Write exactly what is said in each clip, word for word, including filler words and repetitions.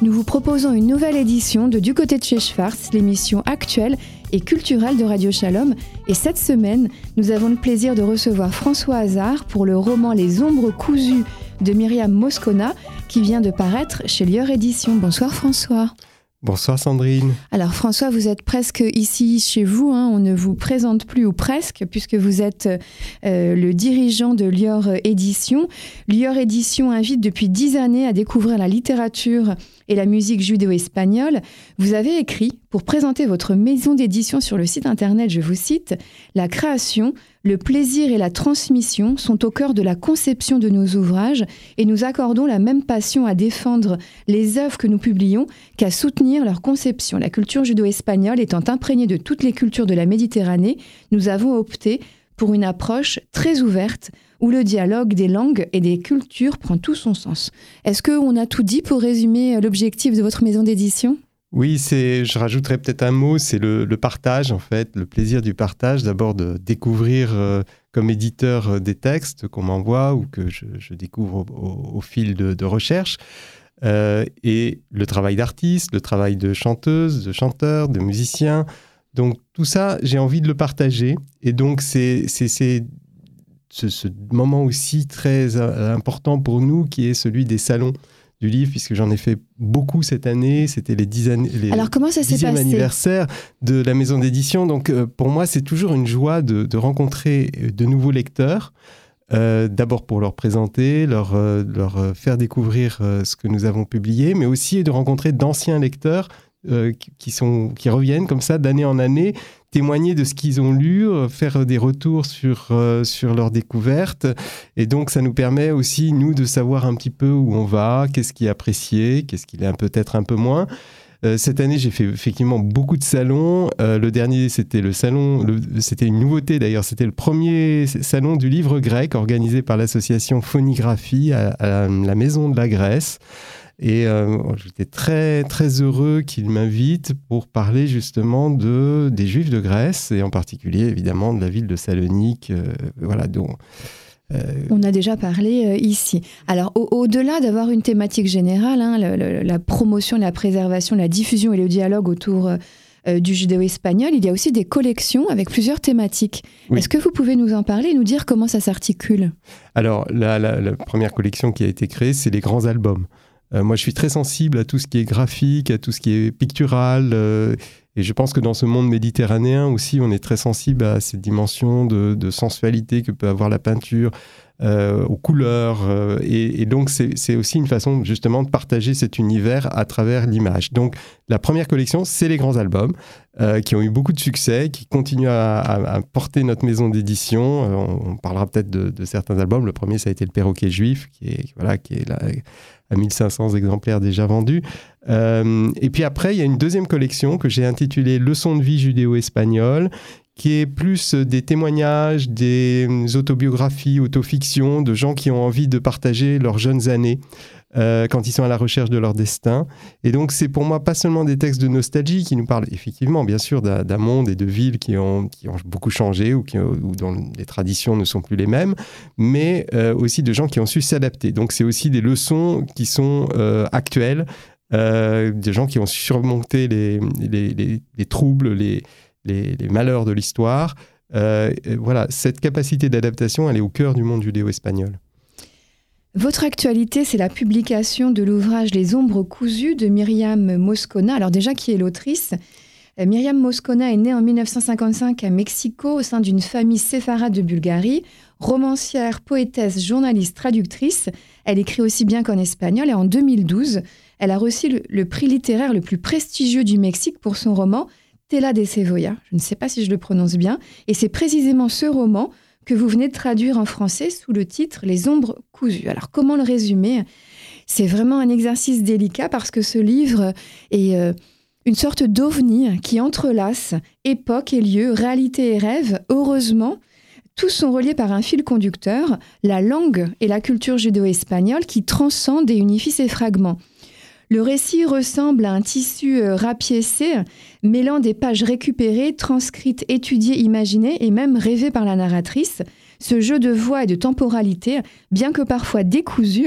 nous vous proposons une nouvelle édition de Du côté de chez Schwartz, l'émission actuelle et culturelle de Radio Shalom. Et cette semaine, nous avons le plaisir de recevoir François Hazard pour le roman Les ombres cousues de Myriam Moscona, qui vient de paraître chez Lior Éditions. Bonsoir François. Bonsoir Sandrine. Alors François, vous êtes presque ici chez vous, hein, on ne vous présente plus ou presque, puisque vous êtes euh, le dirigeant de Lior Éditions. Lior Éditions invite depuis dix années à découvrir la littérature et la musique judéo-espagnole. Vous avez écrit, pour présenter votre maison d'édition sur le site internet, je vous cite, « La création, le plaisir et la transmission sont au cœur de la conception de nos ouvrages et nous accordons la même passion à défendre les œuvres que nous publions qu'à soutenir leur conception. La culture judéo-espagnole étant imprégnée de toutes les cultures de la Méditerranée, nous avons opté pour une approche très ouverte où le dialogue des langues et des cultures prend tout son sens. » Est-ce qu'on a tout dit pour résumer l'objectif de votre maison d'édition ? Oui, c'est, je rajouterais peut-être un mot, c'est le, le partage en fait, le plaisir du partage, d'abord de découvrir euh, comme éditeur euh, des textes qu'on m'envoie ou que je, je découvre au, au, au fil de, de recherche, euh, et le travail d'artiste, le travail de chanteuse, de chanteur, de musicien. Donc tout ça, j'ai envie de le partager, et donc c'est, c'est, c'est ce, ce moment aussi très important pour nous qui est celui des salons du livre, puisque j'en ai fait beaucoup cette année. C'était les dix années, les Alors, comment ça s'est dixième passé anniversaire de la maison d'édition. Donc, euh, pour moi, c'est toujours une joie de, de rencontrer de nouveaux lecteurs. Euh, d'abord pour leur présenter, leur, euh, leur faire découvrir euh, ce que nous avons publié, mais aussi de rencontrer d'anciens lecteurs euh, qui, sont, qui reviennent comme ça d'année en année, témoigner de ce qu'ils ont lu, faire des retours sur, euh, sur leurs découvertes. Et donc, ça nous permet aussi, nous, de savoir un petit peu où on va, qu'est-ce qui est apprécié, qu'est-ce qui est peut-être un peu moins. Euh, cette année, j'ai fait effectivement beaucoup de salons. Euh, le dernier, c'était le salon, le, c'était une nouveauté d'ailleurs, c'était le premier salon du livre grec organisé par l'association Phonigraphie à, à la Maison de la Grèce. Et euh, j'étais très, très heureux qu'il m'invite pour parler justement de, des Juifs de Grèce, et en particulier évidemment de la ville de Salonique, euh, voilà, dont... Euh... On a déjà parlé euh, ici. Alors, au- au-delà d'avoir une thématique générale, hein, le, le, la promotion, la préservation, la diffusion et le dialogue autour euh, du judéo-espagnol, il y a aussi des collections avec plusieurs thématiques. Oui. Est-ce que vous pouvez nous en parler et nous dire comment ça s'articule ? Alors, la, la, la première collection qui a été créée, c'est les grands albums. Euh, moi, je suis très sensible à tout ce qui est graphique, à tout ce qui est pictural. Euh, et je pense que dans ce monde méditerranéen aussi, on est très sensible à cette dimension de, de sensualité que peut avoir la peinture, euh, aux couleurs. Euh, et, et donc, c'est, c'est aussi une façon justement de partager cet univers à travers l'image. Donc, la première collection, c'est les grands albums euh, qui ont eu beaucoup de succès, qui continuent à, à, à porter notre maison d'édition. Euh, on, on parlera peut-être de, de certains albums. Le premier, ça a été Le Perroquet Juif, qui est, voilà, qui est là... à mille cinq cents exemplaires déjà vendus. Euh, et puis après, il y a une deuxième collection que j'ai intitulée « Leçons de vie judéo-espagnole », qui est plus des témoignages, des autobiographies, autofictions de gens qui ont envie de partager leurs jeunes années euh, quand ils sont à la recherche de leur destin. Et donc, c'est pour moi pas seulement des textes de nostalgie qui nous parlent effectivement, bien sûr, d'un, d'un monde et de villes qui ont, qui ont beaucoup changé ou, qui, ou dont les traditions ne sont plus les mêmes, mais euh, aussi de gens qui ont su s'adapter. Donc, c'est aussi des leçons qui sont euh, actuelles, euh, des gens qui ont surmonté les, les, les, les troubles, les, les, les malheurs de l'histoire. Euh, voilà, cette capacité d'adaptation, elle est au cœur du monde judéo-espagnol. Votre actualité, c'est la publication de l'ouvrage « Les ombres cousues » de Myriam Moscona. Alors déjà, qui est l'autrice ? Myriam Moscona est née en dix-neuf cent cinquante-cinq à Mexico au sein d'une famille séfarade de Bulgarie. Romancière, poétesse, journaliste, traductrice, elle écrit aussi bien qu'en espagnol. Et en deux mille douze, elle a reçu le, le prix littéraire le plus prestigieux du Mexique pour son roman « Tela de Cebolla ». Je ne sais pas si je le prononce bien. Et c'est précisément ce roman que vous venez de traduire en français sous le titre « Les ombres cousues ». Alors, comment le résumer ? C'est vraiment un exercice délicat parce que ce livre est euh, une sorte d'ovni qui entrelace époque et lieu, réalité et rêve. Heureusement, tous sont reliés par un fil conducteur, la langue et la culture judéo-espagnole qui transcendent et unifient ces fragments. Le récit ressemble à un tissu rapiécé, mêlant des pages récupérées, transcrites, étudiées, imaginées et même rêvées par la narratrice. Ce jeu de voix et de temporalité, bien que parfois décousu,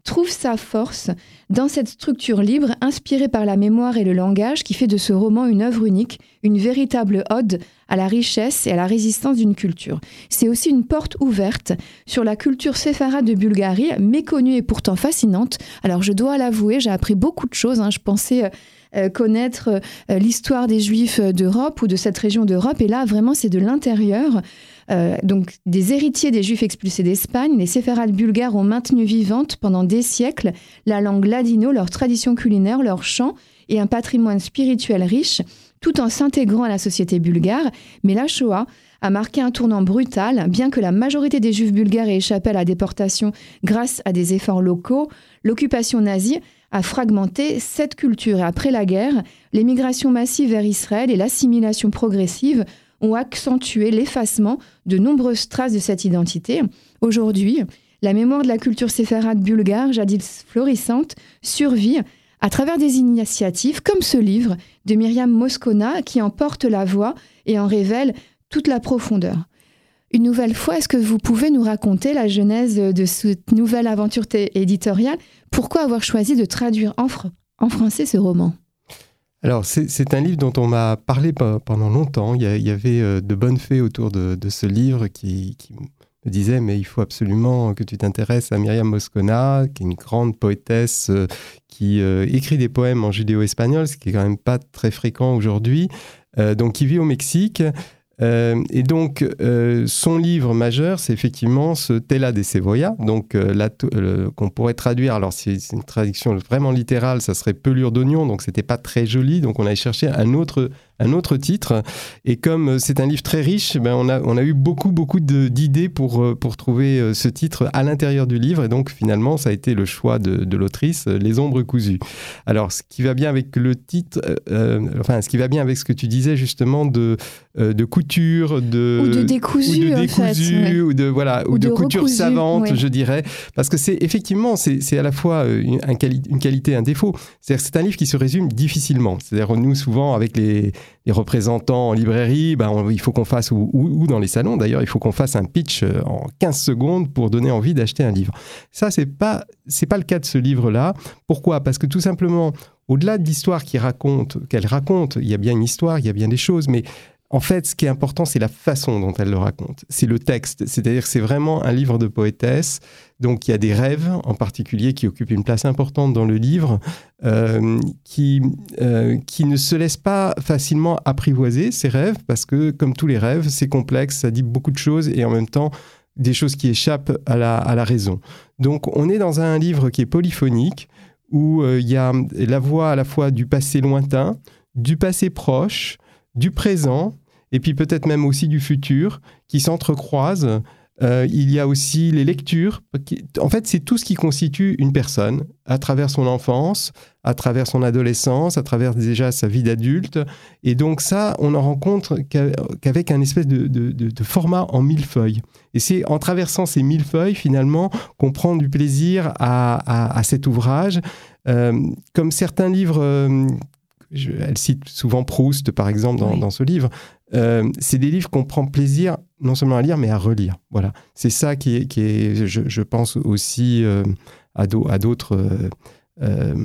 trouve sa force dans cette structure libre, inspirée par la mémoire et le langage, qui fait de ce roman une œuvre unique, une véritable ode à la richesse et à la résistance d'une culture. C'est aussi une porte ouverte sur la culture séfarade de Bulgarie, méconnue et pourtant fascinante. Alors je dois l'avouer, j'ai appris beaucoup de choses. Hein. Je pensais euh, connaître euh, l'histoire des Juifs d'Europe ou de cette région d'Europe, et là vraiment c'est de l'intérieur. Euh, donc des héritiers des Juifs expulsés d'Espagne, les séfarades bulgares ont maintenu vivante pendant des siècles la langue ladino, leurs traditions culinaires, leurs chants et un patrimoine spirituel riche, tout en s'intégrant à la société bulgare. Mais la Shoah a marqué un tournant brutal. Bien que la majorité des Juifs bulgares ait échappé à la déportation grâce à des efforts locaux, l'occupation nazie a fragmenté cette culture. Et après la guerre, l'émigration massive vers Israël et l'assimilation progressive ont accentué l'effacement de nombreuses traces de cette identité. Aujourd'hui, la mémoire de la culture séfarade bulgare, jadis florissante, survit à travers des initiatives comme ce livre de Myriam Moscona qui en porte la voix et en révèle toute la profondeur. Une nouvelle fois, est-ce que vous pouvez nous raconter la genèse de cette nouvelle aventure t- éditoriale ? Pourquoi avoir choisi de traduire en, fr- en français ce roman ? Alors, c'est, c'est un livre dont on m'a parlé pendant longtemps. Il y, a, il y avait de bonnes fées autour de, de ce livre qui, qui me disaient « mais il faut absolument que tu t'intéresses à Myriam Moscona, qui est une grande poétesse euh, qui euh, écrit des poèmes en judéo-espagnol, ce qui est quand même pas très fréquent aujourd'hui, euh, donc qui vit au Mexique. Euh, et donc, euh, son livre majeur, c'est effectivement ce Tela de Cebolla, donc euh, la, euh, qu'on pourrait traduire. Alors, si c'est une traduction vraiment littérale, ça serait pelure d'oignon, donc c'était pas très joli. Donc, on a cherché un autre, un autre titre. Et comme c'est un livre très riche, ben on a, on a eu beaucoup, beaucoup de, d'idées pour, pour trouver ce titre à l'intérieur du livre. Et donc, finalement, ça a été le choix de, de l'autrice, Les Ombres cousues. Alors, ce qui va bien avec le titre, euh, enfin, ce qui va bien avec ce que tu disais justement de, euh, de couture, de ou de décousu, ou de, décousu, en fait, ouais. ou de voilà, ou, ou de, de couture recousu, savante, ouais. je dirais, parce que c'est effectivement, c'est, c'est à la fois une, un quali- une qualité, un défaut. C'est-à-dire, c'est un livre qui se résume difficilement. C'est-à-dire, nous souvent avec les les représentants en librairie, ben on, il faut qu'on fasse, ou, ou, ou dans les salons d'ailleurs, il faut qu'on fasse un pitch en quinze secondes pour donner envie d'acheter un livre. Ça, c'est pas, c'est pas le cas de ce livre-là. Pourquoi ? Parce que tout simplement, au-delà de l'histoire qu'il raconte, qu'elle raconte, il y a bien une histoire, il y a bien des choses, mais en fait, ce qui est important, c'est la façon dont elle le raconte. C'est le texte. C'est-à-dire que c'est vraiment un livre de poétesse. Donc, il y a des rêves, en particulier, qui occupent une place importante dans le livre, euh, qui, euh, qui ne se laissent pas facilement apprivoiser, ces rêves, parce que, comme tous les rêves, c'est complexe, ça dit beaucoup de choses, et en même temps, des choses qui échappent à la, à la raison. Donc, on est dans un livre qui est polyphonique, où euh, il y a la voix à la fois du passé lointain, du passé proche, du présent, et puis peut-être même aussi du futur, qui s'entrecroisent. Euh, il y a aussi les lectures. Qui, en fait, c'est tout ce qui constitue une personne, à travers son enfance, à travers son adolescence, à travers déjà sa vie d'adulte. Et donc ça, on en rencontre qu'avec un espèce de, de, de, de format en millefeuille. Et c'est en traversant ces millefeuilles, finalement, qu'on prend du plaisir à, à, à cet ouvrage. Euh, comme certains livres... Euh, Je, elle cite souvent Proust, par exemple, dans, oui. dans ce livre. Euh, c'est des livres qu'on prend plaisir non seulement à lire, mais à relire. Voilà. C'est ça qui est, qui est je, je pense aussi euh, à, do, à d'autres... Euh, euh,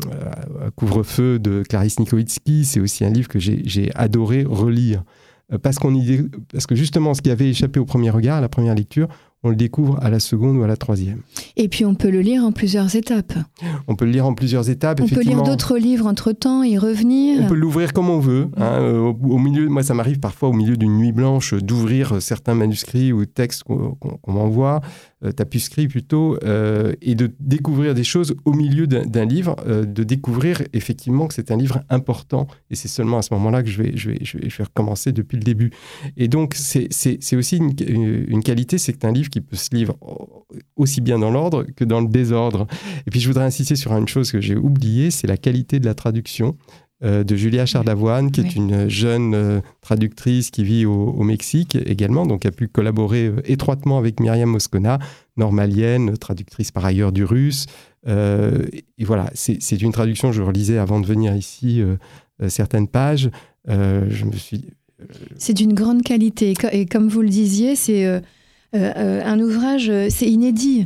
Couvre-feu de Clarisse Nikolitzky. C'est aussi un livre que j'ai, j'ai adoré relire. Euh, parce, qu'on y, parce que justement, ce qui avait échappé au premier regard, à la première lecture, on le découvre à la seconde ou à la troisième. Et puis on peut le lire en plusieurs étapes. On peut le lire en plusieurs étapes. On peut lire d'autres livres entre-temps, y revenir. On peut l'ouvrir comme on veut. Hein. Au, au milieu, moi, ça m'arrive parfois au milieu d'une nuit blanche d'ouvrir certains manuscrits ou textes qu'on, qu'on m'envoie, euh, tapuscrits plutôt, euh, et de découvrir des choses au milieu d'un, d'un livre, euh, de découvrir effectivement que c'est un livre important. Et c'est seulement à ce moment-là que je vais, je vais, je vais, je vais recommencer depuis le début. Et donc, c'est, c'est, c'est aussi une, une, une qualité, c'est que c'est un livre qui peut se lire aussi bien dans l'ordre que dans le désordre. Et puis je voudrais insister sur une chose que j'ai oubliée, c'est la qualité de la traduction euh, de Julia Chardavoine, qui oui. est une jeune euh, traductrice qui vit au, au Mexique également, donc qui a pu collaborer euh, étroitement avec Myriam Moscona, normalienne, traductrice par ailleurs du russe. Euh, et voilà, c'est, c'est une traduction, je relisais avant de venir ici euh, euh, certaines pages. Euh, je me suis... Euh... C'est d'une grande qualité. Et comme vous le disiez, c'est... Euh... Euh, euh, un ouvrage, c'est inédit.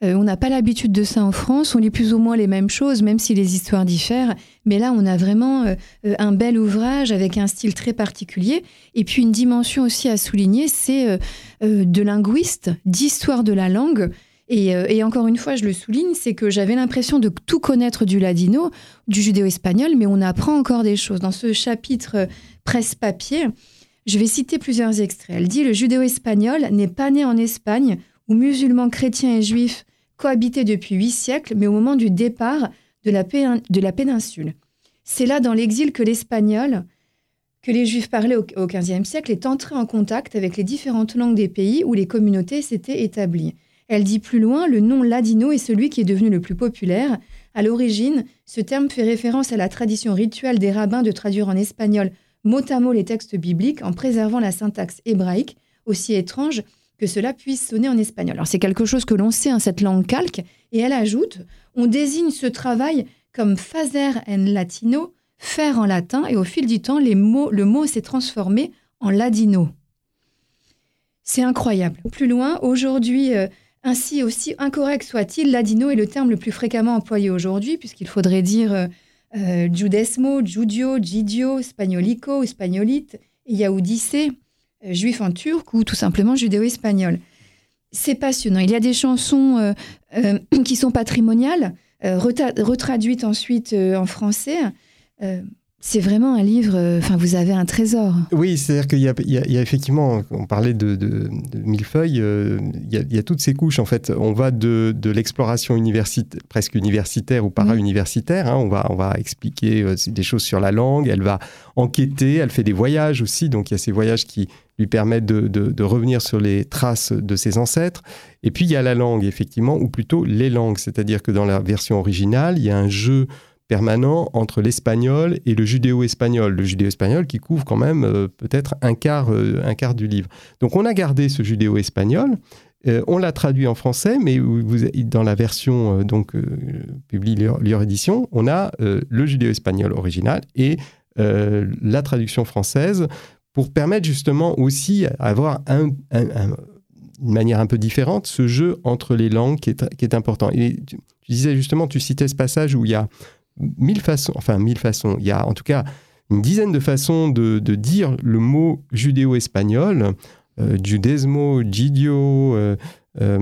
Euh, on n'a pas l'habitude de ça en France, on lit plus ou moins les mêmes choses, même si les histoires diffèrent. Mais là, on a vraiment euh, un bel ouvrage avec un style très particulier. Et puis une dimension aussi à souligner, c'est euh, euh, de linguiste, d'histoire de la langue. Et, euh, et encore une fois, je le souligne, c'est que j'avais l'impression de tout connaître du ladino, du judéo-espagnol, mais on apprend encore des choses. Dans ce chapitre euh, presse-papier, je vais citer plusieurs extraits. Elle dit « Le judéo-espagnol n'est pas né en Espagne, où musulmans, chrétiens et juifs cohabitaient depuis huit siècles, mais au moment du départ de la, pénin- de la péninsule. C'est là, dans l'exil, que l'espagnol, que les juifs parlaient au, au quinzième siècle, est entré en contact avec les différentes langues des pays où les communautés s'étaient établies. Elle dit plus loin, le nom ladino est celui qui est devenu le plus populaire. À l'origine, ce terme fait référence à la tradition rituelle des rabbins de traduire en espagnol mot à mot les textes bibliques en préservant la syntaxe hébraïque, aussi étrange que cela puisse sonner en espagnol. Alors c'est quelque chose que l'on sait, hein, cette langue calque, et elle ajoute, on désigne ce travail comme fazer en latino, faire en latin, et au fil du temps, les mots, le mot s'est transformé en ladino. C'est incroyable. Plus loin, aujourd'hui, euh, ainsi aussi incorrect soit-il, ladino est le terme le plus fréquemment employé aujourd'hui, puisqu'il faudrait dire euh, euh, judesmo, judio, gidio, spagnolico, espagnolite, yaoudice, juif en turc ou tout simplement judéo-espagnol. C'est passionnant. Il y a des chansons euh, euh, qui sont patrimoniales, euh, reta- retraduites ensuite euh, en français. Euh, c'est vraiment un livre, enfin euh, vous avez un trésor. Oui, c'est-à-dire qu'il y a, il y a, il y a effectivement, on parlait de, de, de millefeuille, euh, il, y a, il y a toutes ces couches en fait. On va de, de l'exploration universitaire, presque universitaire ou para-universitaire, hein, on, va, on va expliquer euh, des choses sur la langue, elle va enquêter, elle fait des voyages aussi, donc il y a ces voyages qui lui permettent de, de, de revenir sur les traces de ses ancêtres. Et puis il y a la langue, effectivement, ou plutôt les langues, c'est-à-dire que dans la version originale, il y a un jeu permanent entre l'espagnol et le judéo-espagnol. Le judéo-espagnol qui couvre quand même euh, peut-être un quart, euh, un quart du livre. Donc on a gardé ce judéo-espagnol, euh, on l'a traduit en français, mais vous, dans la version euh, donc, euh, publiée Lior Édition, on a euh, le judéo-espagnol original et euh, la traduction française pour permettre justement aussi d'avoir un, un, un, une manière un peu différente, ce jeu entre les langues qui est, qui est important. Et tu, tu disais justement, tu citais ce passage où il y a mille façons, enfin mille façons, il y a en tout cas une dizaine de façons de, de dire le mot judéo-espagnol, euh, judesmo, gidio, euh, euh,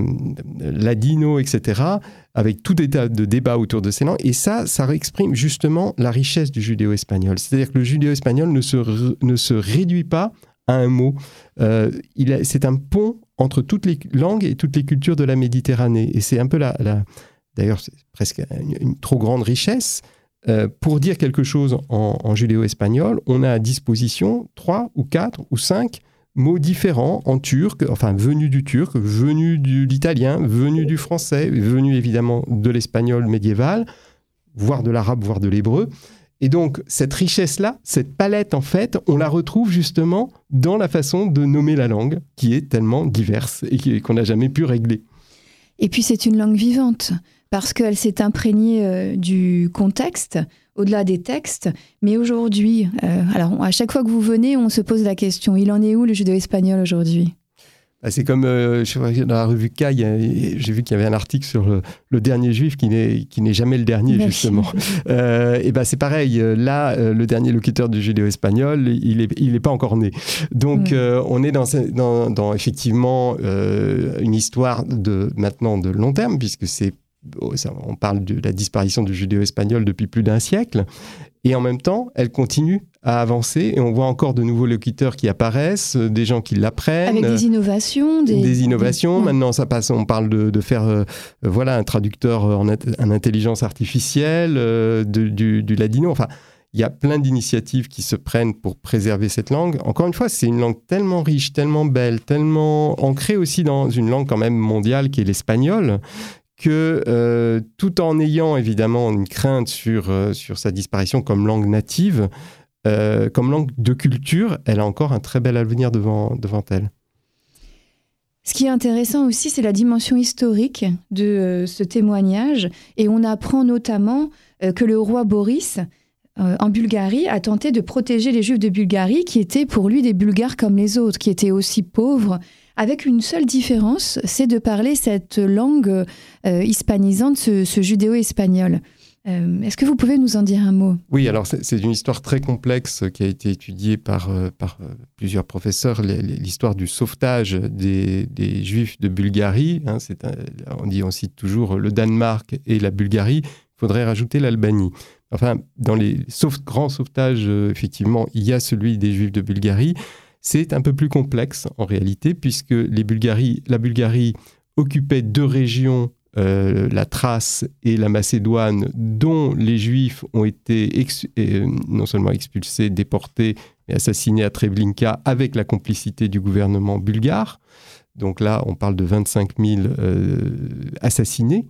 ladino, et cetera, avec tout des tas de débats autour de ces langues. Et ça, ça exprime justement la richesse du judéo-espagnol. C'est-à-dire que le judéo-espagnol ne se, re, ne se réduit pas à un mot. Euh, il a, c'est un pont entre toutes les langues et toutes les cultures de la Méditerranée. Et c'est un peu la... la D'ailleurs, c'est presque une, une trop grande richesse. Euh, pour dire quelque chose en, en judéo-espagnol, on a à disposition trois ou quatre ou cinq mots différents en turc, enfin venus du turc, venus de l'italien, venus du français, venus évidemment de l'espagnol médiéval, voire de l'arabe, voire de l'hébreu. Et donc, cette richesse-là, cette palette, en fait, on la retrouve justement dans la façon de nommer la langue, qui est tellement diverse et qui, qu'on n'a jamais pu régler. Et puis, c'est une langue vivante, parce qu'elle s'est imprégnée euh, du contexte, au-delà des textes. Mais aujourd'hui, euh, alors à chaque fois que vous venez, on se pose la question, il en est où le judéo-espagnol aujourd'hui ? C'est comme euh, je sais, dans la revue K, il y a, j'ai vu qu'il y avait un article sur le, le dernier juif qui n'est, qui n'est jamais le dernier, Merci. justement. Euh, et ben c'est pareil, là, euh, le dernier locuteur du judéo-espagnol, il n'est il est pas encore né. Donc, mmh. euh, on est dans, dans, dans effectivement euh, une histoire de, maintenant de long terme, puisque c'est, on parle de la disparition du judéo-espagnol depuis plus d'un siècle. Et en même temps, elle continue à avancer et on voit encore de nouveaux locuteurs qui apparaissent, des gens qui l'apprennent. Avec des innovations. Des, des innovations. Des... Maintenant, ça passe, on parle de, de faire euh, voilà, un traducteur en, en intelligence artificielle, euh, de, du, du ladino. Enfin, il y a plein d'initiatives qui se prennent pour préserver cette langue. Encore une fois, c'est une langue tellement riche, tellement belle, tellement ancrée aussi dans une langue quand même mondiale qui est l'espagnol, que euh, tout en ayant évidemment une crainte sur, euh, sur sa disparition comme langue native, euh, comme langue de culture, elle a encore un très bel avenir devant, devant elle. Ce qui est intéressant aussi, c'est la dimension historique de euh, ce témoignage. Et on apprend notamment euh, que le roi Boris, euh, en Bulgarie, a tenté de protéger les Juifs de Bulgarie, qui étaient pour lui des Bulgares comme les autres, qui étaient aussi pauvres, avec une seule différence, c'est de parler cette langue euh, hispanisante, ce, ce judéo-espagnol. Euh, est-ce que vous pouvez nous en dire un mot ? Oui, alors c'est, c'est une histoire très complexe qui a été étudiée par, euh, par euh, plusieurs professeurs, l'histoire du sauvetage des, des Juifs de Bulgarie. Hein, c'est un, on dit, on cite toujours le Danemark et la Bulgarie. Il faudrait rajouter l'Albanie. Enfin, dans les sauf, grands sauvetages, euh, effectivement, il y a celui des Juifs de Bulgarie. C'est un peu plus complexe en réalité, puisque les Bulgaries, la Bulgarie occupait deux régions, Euh, la Thrace et la Macédoine, dont les Juifs ont été ex- euh, non seulement expulsés, déportés, mais assassinés à Treblinka avec la complicité du gouvernement bulgare. Donc là, on parle de vingt-cinq mille euh, assassinés.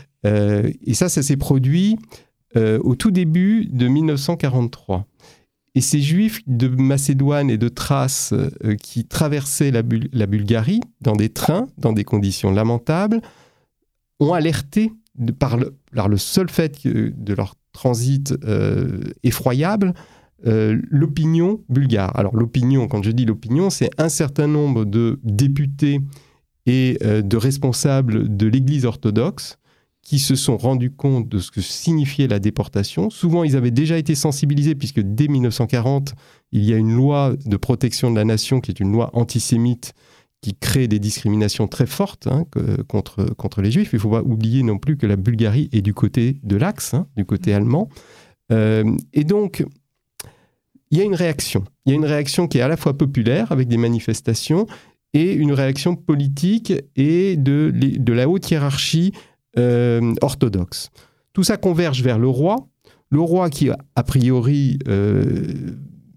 Euh, et ça, ça s'est produit euh, au tout début de mille neuf cent quarante-trois. Et ces Juifs de Macédoine et de Thrace euh, qui traversaient la, Bul- la Bulgarie dans des trains, dans des conditions lamentables, ont alerté de, par, le, par le seul fait que, de leur transit euh, effroyable euh, l'opinion bulgare. Alors l'opinion, quand je dis l'opinion, c'est un certain nombre de députés et euh, de responsables de l'Église orthodoxe qui se sont rendus compte de ce que signifiait la déportation. Souvent, ils avaient déjà été sensibilisés puisque dès mille neuf cent quarante, il y a une loi de protection de la nation qui est une loi antisémite qui crée des discriminations très fortes hein, que, contre, contre les Juifs. Il ne faut pas oublier non plus que la Bulgarie est du côté de l'Axe, hein, du côté allemand. Euh, et donc, il y a une réaction. Il y a une réaction qui est à la fois populaire, avec des manifestations, et une réaction politique et de, de la haute hiérarchie euh, orthodoxe. Tout ça converge vers le roi. Le roi qui, a priori... Euh,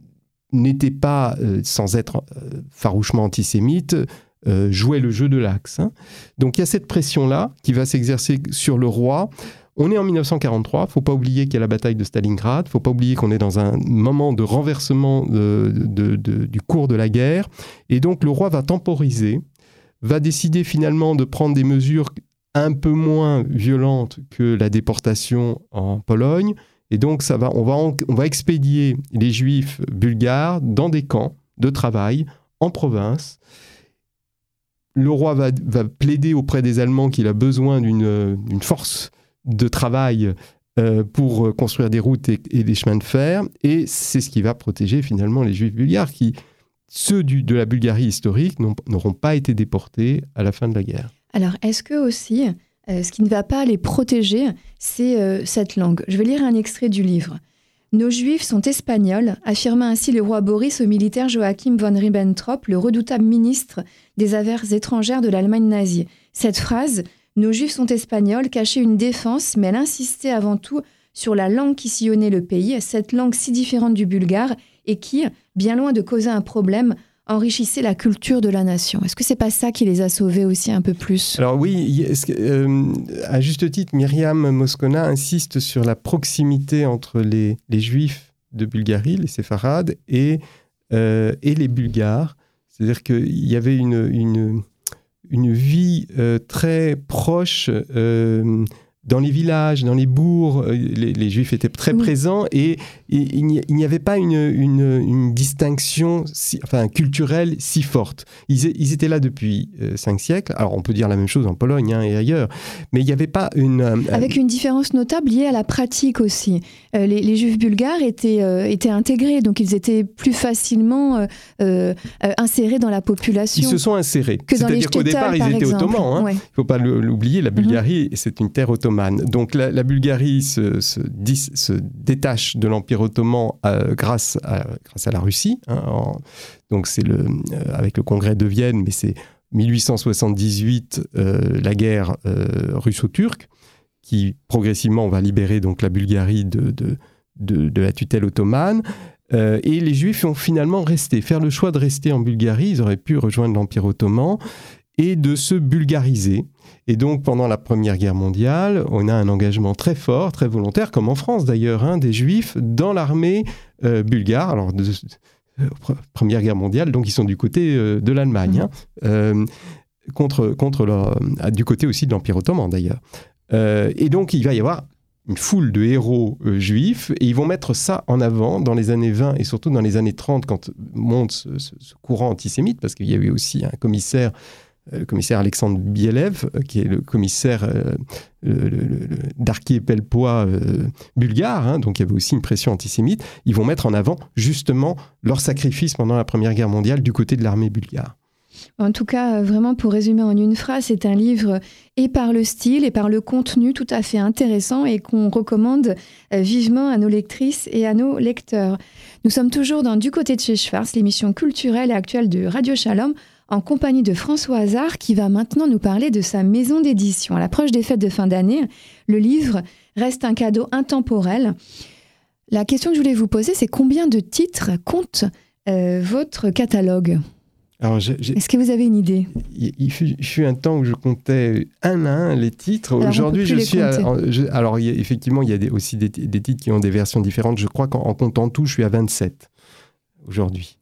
n'était pas, euh, sans être euh, farouchement antisémite, euh, jouait le jeu de l'Axe. Hein. Donc il y a cette pression-là qui va s'exercer sur le roi. On est en mille neuf cent quarante-trois, il ne faut pas oublier qu'il y a la bataille de Stalingrad, il ne faut pas oublier qu'on est dans un moment de renversement de, de, de, du cours de la guerre. Et donc le roi va temporiser, va décider finalement de prendre des mesures un peu moins violentes que la déportation en Pologne. Et donc, ça va, on, va, on va expédier les Juifs bulgares dans des camps de travail en province. Le roi va, va plaider auprès des Allemands qu'il a besoin d'une, d'une force de travail euh, pour construire des routes et, et des chemins de fer. Et c'est ce qui va protéger finalement les Juifs bulgares qui, ceux du, de la Bulgarie historique, n'auront pas été déportés à la fin de la guerre. Alors, est-ce que aussi... Euh, ce qui ne va pas les protéger, c'est euh, cette langue. Je vais lire un extrait du livre. « Nos Juifs sont espagnols », affirma ainsi le roi Boris au militaire Joachim von Ribbentrop, le redoutable ministre des Affaires étrangères de l'Allemagne nazie. Cette phrase, « Nos Juifs sont espagnols », cachait une défense, mais elle insistait avant tout sur la langue qui sillonnait le pays, cette langue si différente du bulgare et qui, bien loin de causer un problème, enrichissait la culture de la nation. Est-ce que c'est pas ça qui les a sauvés aussi un peu plus ? Alors oui, euh, à juste titre, Myriam Moscona insiste sur la proximité entre les, les Juifs de Bulgarie, les séfarades, et, euh, et les Bulgares. C'est-à-dire qu'il y avait une, une, une vie euh, très proche euh, dans les villages, dans les bourgs, les, les Juifs étaient très oui. présents et, et il, n'y, il n'y avait pas une, une, une distinction si, enfin, culturelle si forte. Ils, ils étaient là depuis euh, cinq siècles. Alors, on peut dire la même chose en Pologne hein, et ailleurs, mais il n'y avait pas une... Euh, Avec une différence notable liée à la pratique aussi. Euh, les, les Juifs bulgares étaient, euh, étaient intégrés, donc ils étaient plus facilement euh, euh, insérés dans la population. Ils se sont insérés. Que dans C'est-à-dire les qu'au départ, ils étaient exemple. ottomans. Il hein. ouais. ne faut pas l'oublier, la Bulgarie, mm-hmm. c'est une terre ottomane. Donc la, la Bulgarie se, se, dis, se détache de l'Empire ottoman euh, grâce, à, grâce à la Russie. Hein, en, donc c'est le, euh, avec le congrès de Vienne, mais c'est mille huit cent soixante-dix-huit, euh, la guerre euh, russo-turque, qui progressivement va libérer donc, la Bulgarie de, de, de, de la tutelle ottomane. Euh, et les Juifs ont finalement resté, faire le choix de rester en Bulgarie. Ils auraient pu rejoindre l'Empire ottoman et de se bulgariser. Et donc, pendant la Première Guerre mondiale, on a un engagement très fort, très volontaire, comme en France d'ailleurs, hein, des Juifs dans l'armée euh, bulgare. Alors, de, de, de, Première Guerre mondiale, donc ils sont du côté euh, de l'Allemagne, mmh. hein, euh, contre, contre leur, euh, du côté aussi de l'Empire ottoman d'ailleurs. Euh, et donc, il va y avoir une foule de héros euh, juifs, et ils vont mettre ça en avant dans les années vingt et surtout dans les années trente, quand monte ce, ce, ce courant antisémite, parce qu'il y avait aussi un commissaire, euh, le commissaire Alexandre Bielev, euh, qui est le commissaire euh, le, le, le, d'Archiépelpois euh, bulgare, hein, donc il y avait aussi une pression antisémite. Ils vont mettre en avant justement leur sacrifice pendant la Première Guerre mondiale du côté de l'armée bulgare. En tout cas, vraiment, pour résumer en une phrase, c'est un livre et par le style et par le contenu tout à fait intéressant et qu'on recommande vivement à nos lectrices et à nos lecteurs. Nous sommes toujours dans Du côté de chez Schwartz, l'émission culturelle et actuelle de Radio Shalom, en compagnie de François Hazard, qui va maintenant nous parler de sa maison d'édition. À l'approche des fêtes de fin d'année, le livre reste un cadeau intemporel. La question que je voulais vous poser, c'est combien de titres compte euh, votre catalogue ? Alors, j'ai, j'ai... Est-ce que vous avez une idée ? Il, il, fut, il fut un temps où je comptais un à un les titres. Alors, aujourd'hui, je suis. À, je, alors, il y a, effectivement, il y a des, aussi des, des titres qui ont des versions différentes. Je crois qu'en en comptant tout, je suis à vingt-sept aujourd'hui.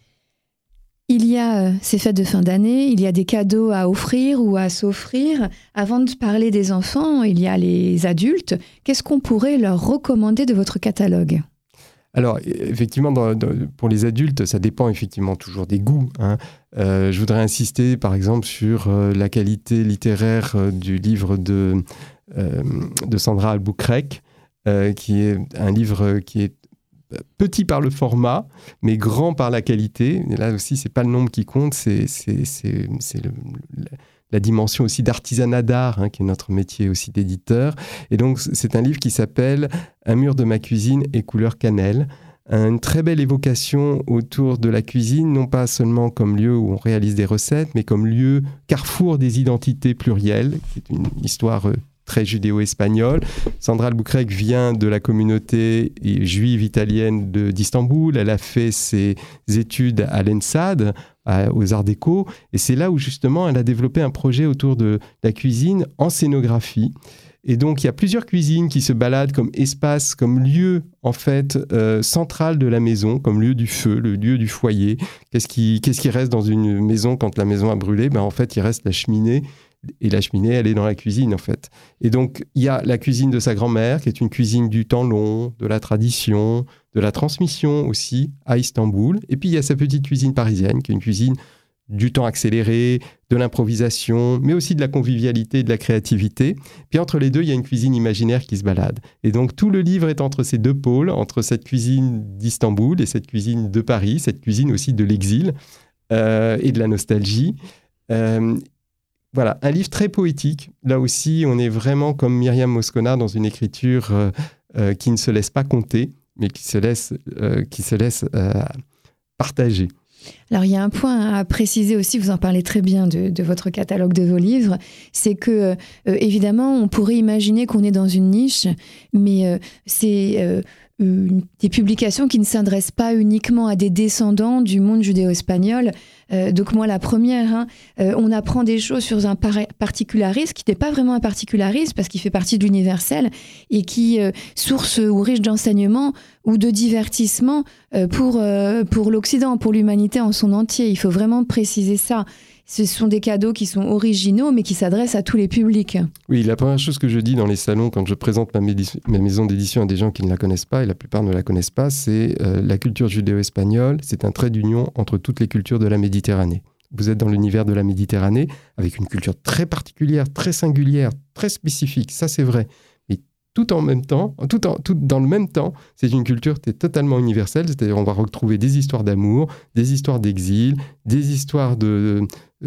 Il y a euh, ces fêtes de fin d'année, il y a des cadeaux à offrir ou à s'offrir. Avant de parler des enfants, il y a les adultes. Qu'est-ce qu'on pourrait leur recommander de votre catalogue ? Alors, effectivement, dans, dans, pour les adultes, ça dépend effectivement toujours des goûts. Hein. Euh, je voudrais insister, par exemple, sur euh, la qualité littéraire euh, du livre de, euh, de Sandra Albuquerque, euh, qui est un livre qui est petit par le format, mais grand par la qualité. Et là aussi, c'est pas le nombre qui compte, c'est, c'est, c'est, c'est le, le, la dimension aussi d'artisanat d'art, hein, qui est notre métier aussi d'éditeur. Et donc, c'est un livre qui s'appelle « Un mur de ma cuisine et couleur cannelle ». Une très belle évocation autour de la cuisine, non pas seulement comme lieu où on réalise des recettes, mais comme lieu carrefour des identités plurielles, qui est une histoire très judéo-espagnole. Sandra Albuquerque vient de la communauté juive italienne de, d'Istanbul. Elle a fait ses études à l'ENSAD, à, aux Arts Déco. Et c'est là où, justement, elle a développé un projet autour de la cuisine en scénographie. Et donc, il y a plusieurs cuisines qui se baladent comme espace, comme lieu, en fait, euh, central de la maison, comme lieu du feu, le lieu du foyer. Qu'est-ce qui, qu'est-ce qui reste dans une maison quand la maison a brûlé ? Ben, en fait, il reste la cheminée. Et la cheminée, elle est dans la cuisine, en fait. Et donc, il y a la cuisine de sa grand-mère, qui est une cuisine du temps long, de la tradition, de la transmission aussi, à Istanbul. Et puis, il y a sa petite cuisine parisienne, qui est une cuisine du temps accéléré, de l'improvisation, mais aussi de la convivialité et de la créativité. Puis, entre les deux, il y a une cuisine imaginaire qui se balade. Et donc, tout le livre est entre ces deux pôles, entre cette cuisine d'Istanbul et cette cuisine de Paris, cette cuisine aussi de l'exil euh, et de la nostalgie. Euh, Voilà, un livre très poétique. Là aussi, on est vraiment comme Myriam Moscona dans une écriture euh, euh, qui ne se laisse pas compter, mais qui se laisse, euh, qui se laisse euh, partager. Alors, il y a un point à préciser aussi, vous en parlez très bien de, de votre catalogue de vos livres, c'est que, euh, évidemment, on pourrait imaginer qu'on est dans une niche, mais euh, c'est... Euh, Une, des publications qui ne s'adressent pas uniquement à des descendants du monde judéo-espagnol. Euh, donc moi, la première, hein, euh, on apprend des choses sur un par- particularisme qui n'est pas vraiment un particularisme parce qu'il fait partie de l'universel et qui, euh, source ou riche d'enseignement ou de divertissement euh, pour, euh, pour l'Occident, pour l'humanité en son entier. Il faut vraiment préciser ça. Ce sont des cadeaux qui sont originaux, mais qui s'adressent à tous les publics. Oui, la première chose que je dis dans les salons, quand je présente ma, médi- ma maison d'édition à des gens qui ne la connaissent pas, et la plupart ne la connaissent pas, c'est euh, la culture judéo-espagnole, c'est un trait d'union entre toutes les cultures de la Méditerranée. Vous êtes dans l'univers de la Méditerranée, avec une culture très particulière, très singulière, très spécifique, ça c'est vrai. Mais tout en même temps, tout, en, tout dans le même temps, c'est une culture qui est totalement universelle, c'est-à-dire on va retrouver des histoires d'amour, des histoires d'exil, des histoires de...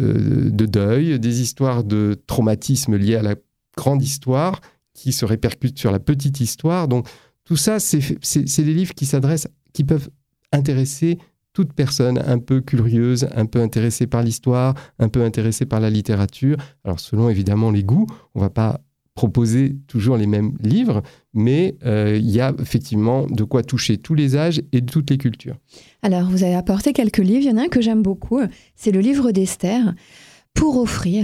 de de deuil, des histoires de traumatisme liés à la grande histoire qui se répercutent sur la petite histoire. Donc, tout ça, c'est, c'est, c'est des livres qui s'adressent, qui peuvent intéresser toute personne un peu curieuse, un peu intéressée par l'histoire, un peu intéressée par la littérature. Alors, selon évidemment les goûts, on ne va pas proposer toujours les mêmes livres, mais euh, il y a effectivement de quoi toucher tous les âges et toutes les cultures. Alors, vous avez apporté quelques livres. Il y en a un que j'aime beaucoup, c'est le livre d'Esther, pour offrir.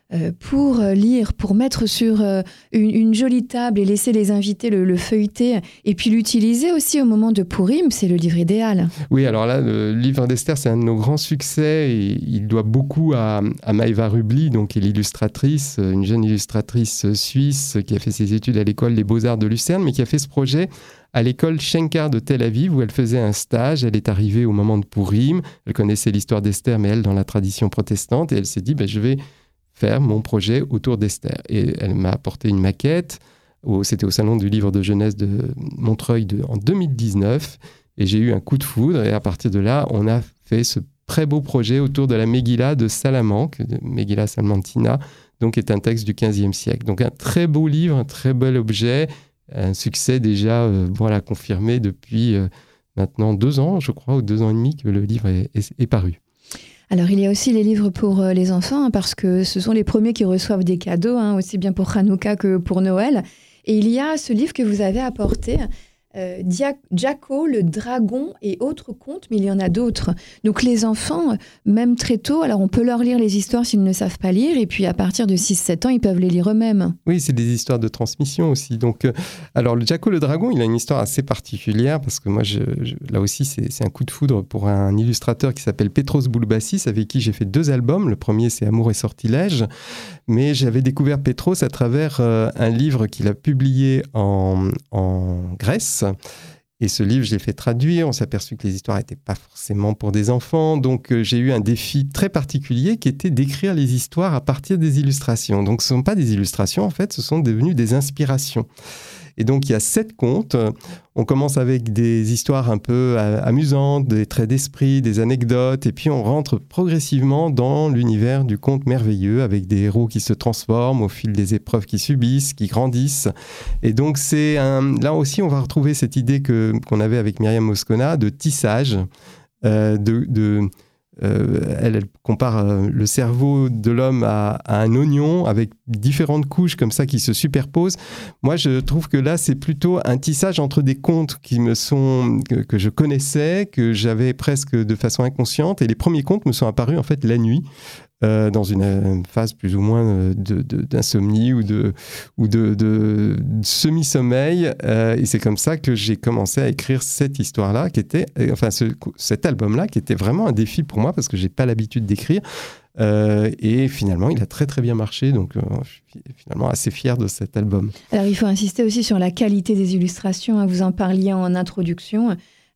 euh, pour lire, pour mettre sur euh, une, une jolie table et laisser les invités le, le feuilleter et puis l'utiliser aussi au moment de Pourim, c'est le livre idéal. Oui, alors là, le livre d'Esther, c'est un de nos grands succès et il doit beaucoup à, à Maëva Rubli, donc, qui est l'illustratrice, une jeune illustratrice suisse qui a fait ses études à l'école des Beaux-Arts de Lucerne, mais qui a fait ce projet à l'école Shenkar de Tel Aviv, où elle faisait un stage. Elle est arrivée au moment de Pourim. Elle connaissait l'histoire d'Esther, mais elle, dans la tradition protestante. Et elle s'est dit, ben, je vais faire mon projet autour d'Esther. Et elle m'a apporté une maquette. Au, c'était au Salon du Livre de Jeunesse de Montreuil de, en deux mille dix-neuf. Et j'ai eu un coup de foudre. Et à partir de là, on a fait ce très beau projet autour de la Megillah de Salamanque, de Megillah Salmantina, donc qui est un texte du quinzième siècle. Donc un très beau livre, un très bel objet. Un succès déjà euh, voilà, confirmé depuis euh, maintenant deux ans, je crois, ou deux ans et demi que le livre est, est, est paru. Alors, il y a aussi les livres pour euh, les enfants, hein, parce que ce sont les premiers qui reçoivent des cadeaux, hein, aussi bien pour Hanouka que pour Noël. Et il y a ce livre que vous avez apporté, euh, Dia- Jacko, le dragon et autres contes, mais il y en a d'autres. Donc, les enfants, même très tôt, alors on peut leur lire les histoires s'ils ne savent pas lire, et puis à partir de six sept ans, ils peuvent les lire eux-mêmes. Oui, c'est des histoires de transmission aussi. Donc, euh, alors, le Jacko le dragon, il a une histoire assez particulière, parce que moi, je, je, là aussi, c'est, c'est un coup de foudre pour un illustrateur qui s'appelle Petros Boulbassis, avec qui j'ai fait deux albums. Le premier, c'est Amour et sortilège. Mais j'avais découvert Petros à travers euh, un livre qu'il a publié en, en Grèce. Et ce livre, je l'ai fait traduire. On s'est aperçu que les histoires n'étaient pas forcément pour des enfants. Donc, euh, j'ai eu un défi très particulier qui était d'écrire les histoires à partir des illustrations. Donc, ce ne sont pas des illustrations, en fait, ce sont devenues des inspirations. Et donc, il y a sept contes. On commence avec des histoires un peu amusantes, des traits d'esprit, des anecdotes. Et puis, on rentre progressivement dans l'univers du conte merveilleux avec des héros qui se transforment au fil des épreuves qu'ils subissent, qui grandissent. Et donc, c'est un... là aussi, on va retrouver cette idée que, qu'on avait avec Myriam Moscona de tissage, euh, de... de Euh, elle, elle compare euh, le cerveau de l'homme à, à un oignon avec différentes couches comme ça qui se superposent. Moi, je trouve que là, c'est plutôt un tissage entre des contes qui me sont, que, que je connaissais, que j'avais presque de façon inconsciente. Et les premiers contes me sont apparus en fait la nuit. Euh, dans une euh, phase plus ou moins de, de, d'insomnie ou de, ou de, de, de semi-sommeil. Euh, et c'est comme ça que j'ai commencé à écrire cette histoire-là, qui était, euh, enfin ce, cet album-là, qui était vraiment un défi pour moi parce que je n'ai pas l'habitude d'écrire. Euh, et finalement, il a très très bien marché. Donc, euh, je suis finalement assez fier de cet album. Alors, il faut insister aussi sur la qualité des illustrations. Hein, vous en parliez en introduction.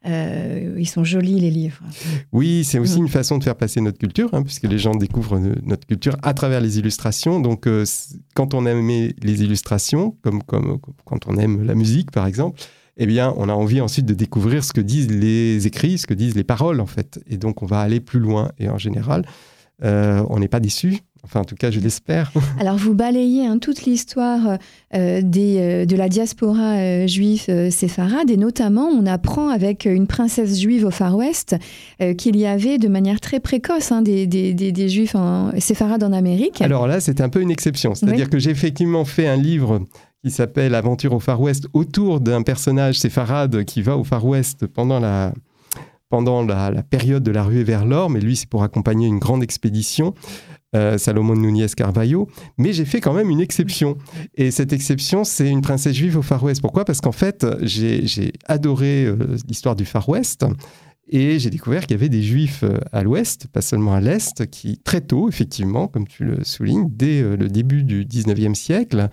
Euh, ils sont jolis, les livres. Oui, c'est aussi mmh. une façon de faire passer notre culture, hein, puisque les gens découvrent notre culture à travers les illustrations. Donc, euh, quand on aime les illustrations, comme, comme quand on aime la musique, par exemple, eh bien, on a envie ensuite de découvrir ce que disent les écrits, ce que disent les paroles, en fait. Et donc, on va aller plus loin. Et en général, euh, on n'est pas déçu. Enfin, en tout cas, je l'espère. Alors, vous balayez hein, toute l'histoire euh, des, euh, de la diaspora euh, juive euh, séfarade, et notamment, on apprend avec une princesse juive au Far West euh, qu'il y avait de manière très précoce hein, des, des, des, des juifs en, séfarades en Amérique. Alors là, c'est un peu une exception. C'est-à-dire oui. que j'ai effectivement fait un livre qui s'appelle « Aventure au Far West » autour d'un personnage séfarade qui va au Far West pendant la... pendant la, la période de la ruée vers l'or, mais lui, c'est pour accompagner une grande expédition, euh, Salomón Núñez Carballo. Mais j'ai fait quand même une exception. Et cette exception, c'est une princesse juive au Far West. Pourquoi ? Parce qu'en fait, j'ai, j'ai adoré euh, l'histoire du Far West. Et j'ai découvert qu'il y avait des juifs à l'ouest, pas seulement à l'est, qui très tôt, effectivement, comme tu le soulignes, dès euh, le début du dix-neuvième siècle,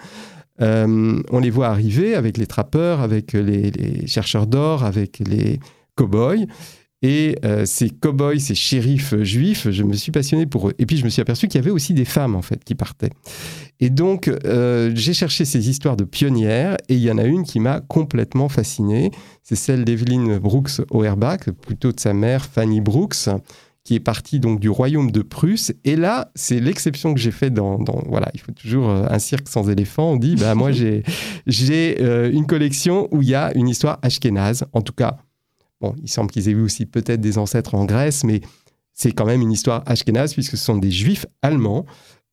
euh, on les voit arriver avec les trappeurs, avec les, les chercheurs d'or, avec les cow-boys. Et euh, ces cow-boys, ces shérifs juifs, je me suis passionné pour eux. Et puis, je me suis aperçu qu'il y avait aussi des femmes, en fait, qui partaient. Et donc, euh, j'ai cherché ces histoires de pionnières, et il y en a une qui m'a complètement fasciné. C'est celle d'Evelyn Brooks Auerbach, plutôt de sa mère, Fanny Brooks, qui est partie donc du royaume de Prusse. Et là, c'est l'exception que j'ai fait dans... dans voilà, il faut toujours euh, un cirque sans éléphant. On dit, bah, moi, j'ai, j'ai euh, une collection où il y a une histoire ashkénaze, en tout cas. Bon, il semble qu'ils aient eu aussi peut-être des ancêtres en Grèce, mais c'est quand même une histoire ashkénaze, puisque ce sont des juifs allemands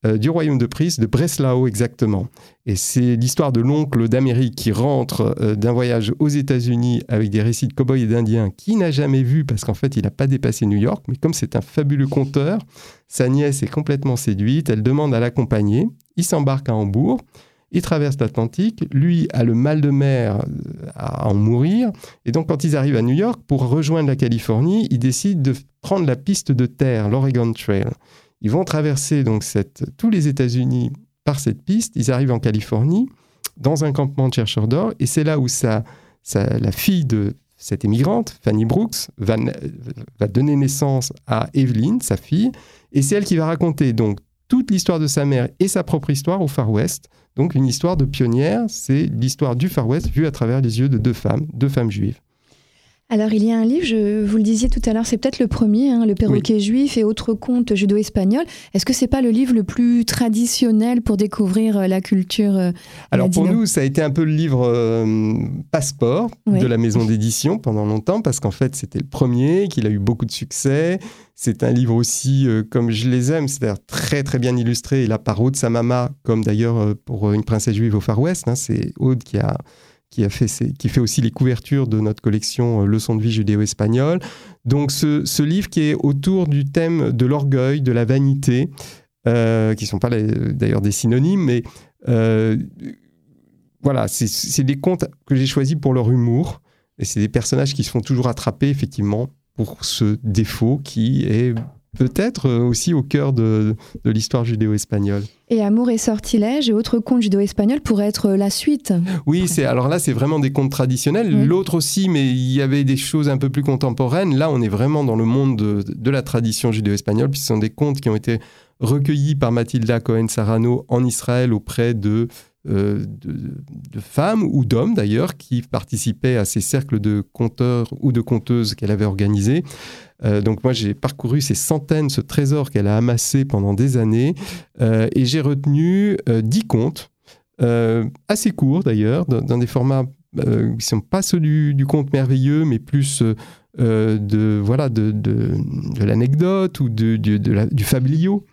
euh, du royaume de Prusse, de Breslau exactement. Et c'est l'histoire de l'oncle d'Amérique qui rentre euh, d'un voyage aux États-Unis avec des récits de cow-boys et d'Indiens qu'il n'a jamais vu parce qu'en fait, il n'a pas dépassé New York. Mais comme c'est un fabuleux conteur, sa nièce est complètement séduite. Elle demande à l'accompagner. Il s'embarque à Hambourg. Il traverse l'Atlantique. Lui a le mal de mer à en mourir. Et donc, quand ils arrivent à New York, pour rejoindre la Californie, ils décident de prendre la piste de terre, l'Oregon Trail. Ils vont traverser donc cette, tous les États-Unis par cette piste. Ils arrivent en Californie, dans un campement de chercheurs d'or. Et c'est là où ça, ça, la fille de cette émigrante, Fanny Brooks, va, va donner naissance à Evelyn, sa fille. Et c'est elle qui va raconter donc toute l'histoire de sa mère et sa propre histoire au Far West. Donc une histoire de pionnière, c'est l'histoire du Far West vue à travers les yeux de deux femmes, deux femmes juives. Alors, il y a un livre, je, vous le disiez tout à l'heure, c'est peut-être le premier, hein, Le perroquet oui. juif et autres contes judo-espagnols. Est-ce que c'est pas le livre le plus traditionnel pour découvrir la culture euh, Alors, ladino? Pour nous, ça a été un peu le livre euh, passeport oui. de la maison d'édition pendant longtemps, parce qu'en fait, c'était le premier, qu'il a eu beaucoup de succès. C'est un livre aussi, euh, comme je les aime, c'est-à-dire très, très bien illustré, et là, par Aude Samama, comme d'ailleurs euh, pour Une princesse juive au Far West. Hein, c'est Aude qui a... Qui, a fait ses, qui fait aussi les couvertures de notre collection euh, Leçons de vie judéo-espagnole. Donc ce, ce livre qui est autour du thème de l'orgueil, de la vanité, euh, qui ne sont pas les, d'ailleurs des synonymes, mais euh, voilà, c'est, c'est des contes que j'ai choisis pour leur humour, et c'est des personnages qui se font toujours attraper, effectivement, pour ce défaut qui est peut-être aussi au cœur de, de l'histoire judéo-espagnole. Et Amour et sortilèges et autres contes judéo-espagnols pourraient être la suite. Oui, c'est, alors là, c'est vraiment des contes traditionnels. Oui. L'autre aussi, mais il y avait des choses un peu plus contemporaines. Là, on est vraiment dans le monde de, de la tradition judéo-espagnole, puis ce sont des contes qui ont été recueillis par Matilda Cohen-Sarano en Israël auprès de, euh, de, de femmes ou d'hommes, d'ailleurs, qui participaient à ces cercles de conteurs ou de conteuses qu'elle avait organisés. Euh, donc moi, j'ai parcouru ces centaines, ce trésor qu'elle a amassé pendant des années, euh, et j'ai retenu euh, dix contes, euh, assez courts d'ailleurs, dans, dans des formats euh, qui ne sont pas ceux du, du conte merveilleux, mais plus euh, de, voilà, de, de, de l'anecdote ou de, de, de la, du fabliau.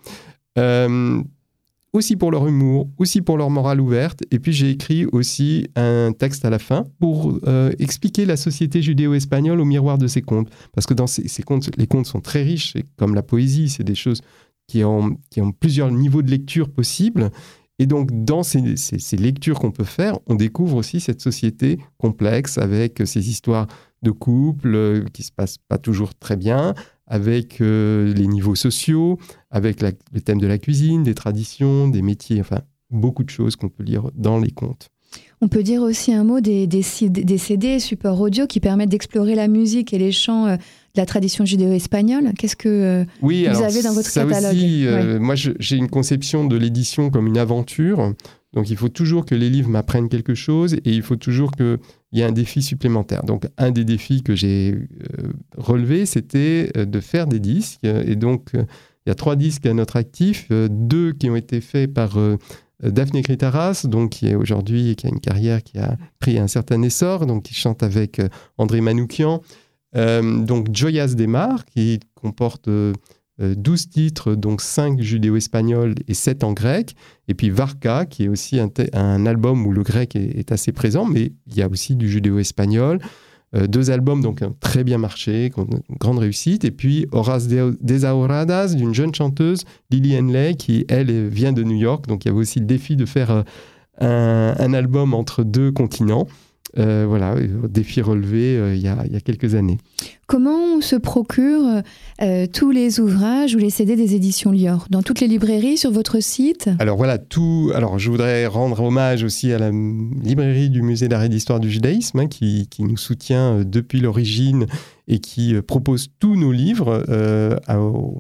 Euh, aussi pour leur humour, aussi pour leur morale ouverte. Et puis j'ai écrit aussi un texte à la fin pour euh, expliquer la société judéo-espagnole au miroir de ces contes. Parce que dans ces, ces contes, les contes sont très riches, et comme la poésie, c'est des choses qui ont, qui ont plusieurs niveaux de lecture possibles. Et donc dans ces, ces, ces lectures qu'on peut faire, on découvre aussi cette société complexe avec ces histoires de couple euh, qui ne se passent pas toujours très bien, avec euh, les niveaux sociaux, avec la, le thème de la cuisine, des traditions, des métiers, enfin, beaucoup de choses qu'on peut lire dans les contes. On peut dire aussi un mot des, des, des C D, supports audio, qui permettent d'explorer la musique et les chants euh, de la tradition judéo-espagnole. Qu'est-ce que euh, oui, vous alors, avez dans votre ça catalogue aussi, euh, ouais. Moi, je, j'ai une conception de l'édition comme une aventure. Donc, il faut toujours que les livres m'apprennent quelque chose et il faut toujours qu'il y ait un défi supplémentaire. Donc, un des défis que j'ai euh, relevé, c'était euh, de faire des disques. Et donc, euh, il y a trois disques à notre actif, euh, deux qui ont été faits par euh, Daphné Critaras, donc, qui est aujourd'hui, qui a une carrière qui a pris un certain essor, donc qui chante avec euh, André Manoukian. Euh, donc, Joyas de Mar, qui comporte... Euh, douze titres, donc cinq judéo-espagnols et sept en grec. Et puis Varka, qui est aussi un, te- un album où le grec est, est assez présent, mais il y a aussi du judéo-espagnol. Euh, deux albums donc ont très bien marché, une grande réussite. Et puis Horas Desahoradas, d'une jeune chanteuse, Lily Henley, qui, elle, vient de New York. Donc il y avait aussi le défi de faire euh, un, un album entre deux continents. Euh, voilà, défi relevé euh, il, y a, il y a quelques années. Comment on se procure euh, tous les ouvrages ou les C D des éditions Lior? Dans toutes les librairies, sur votre site? Alors voilà, tout. Alors je voudrais rendre hommage aussi à la librairie du Musée d'art et d'histoire du judaïsme, hein, qui, qui nous soutient euh, depuis l'origine et qui euh, propose tous nos livres euh, à,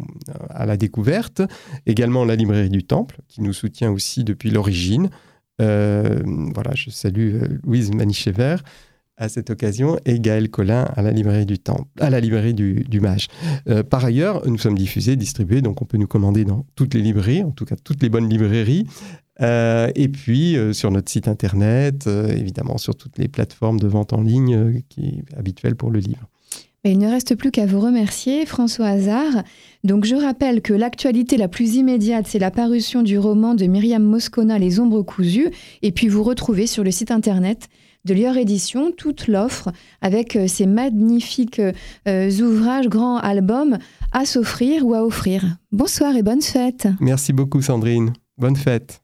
à la découverte. Également la librairie du Temple, qui nous soutient aussi depuis l'origine. Euh, voilà, je salue euh, Louise Manichever à cette occasion et Gaël Collin à la librairie du Temple, à la librairie du, du Mage. Euh, par ailleurs, nous sommes diffusés, distribués, donc on peut nous commander dans toutes les librairies, en tout cas toutes les bonnes librairies, euh, et puis euh, sur notre site internet, euh, évidemment sur toutes les plateformes de vente en ligne euh, qui est habituelles pour le livre. Et il ne reste plus qu'à vous remercier, François Hazard. Donc je rappelle que l'actualité la plus immédiate, c'est la parution du roman de Myriam Moscona, Les Ombres cousues. Et puis vous retrouvez sur le site internet de Lior Édition toute l'offre avec ces magnifiques euh, ouvrages, grands albums à s'offrir ou à offrir. Bonsoir et bonne fête. Merci beaucoup Sandrine. Bonne fête.